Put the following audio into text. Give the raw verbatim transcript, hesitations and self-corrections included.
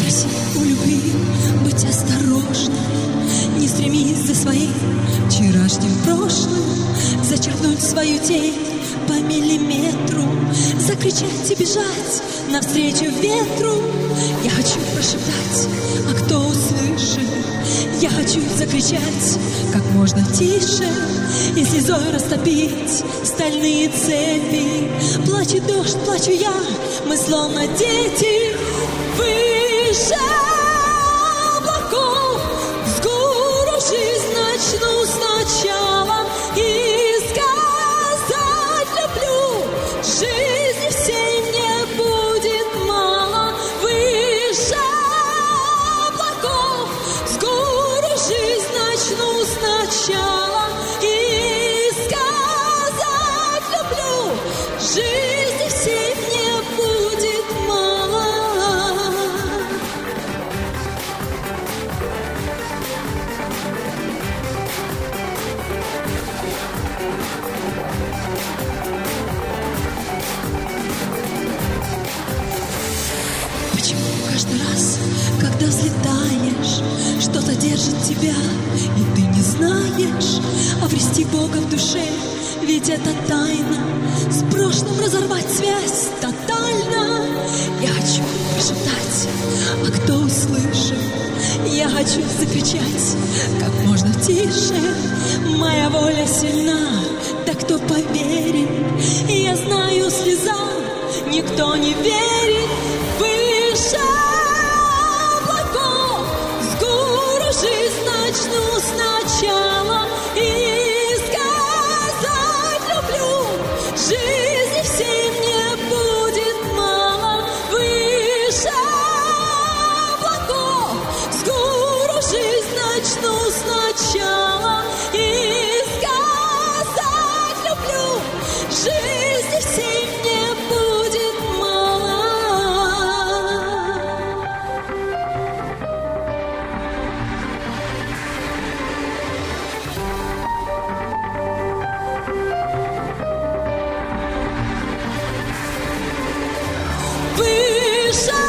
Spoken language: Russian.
Проси у любви быть осторожной, не стремись за своим вчерашним прошлым, зачеркнуть свою тень по миллиметру, закричать и бежать навстречу ветру. Я хочу прошептать, а кто услышит? Я хочу закричать как можно тише и слезой растопить стальные цепи. Плачет дождь, плачу я, мы словно дети. Выше облаков взгору жизнь начну сначала и сказать люблю. Жизни всей мне будет мало. Выше облаков взгору жизнь начну сначала и сказать люблю. Жизни всей мне будет мало. Почему каждый раз, когда взлетаешь, что-то держит тебя, и ты не знаешь, обрести Бога в душе, ведь это тайна, с прошлым разорвать связь тотально. Я хочу прошептать, а кто услышит? Я хочу закричать как можно тише. Моя воля сильна, да кто поверит? Я знаю, слезам никто не верит. Выше облаков взгору жизнь начну сначала и сказать люблю. Жизни всей мне будет мало. Выше облаков взгору жизнь начну сначала и сказать люблю. Жизни всей мне будет мало. Выше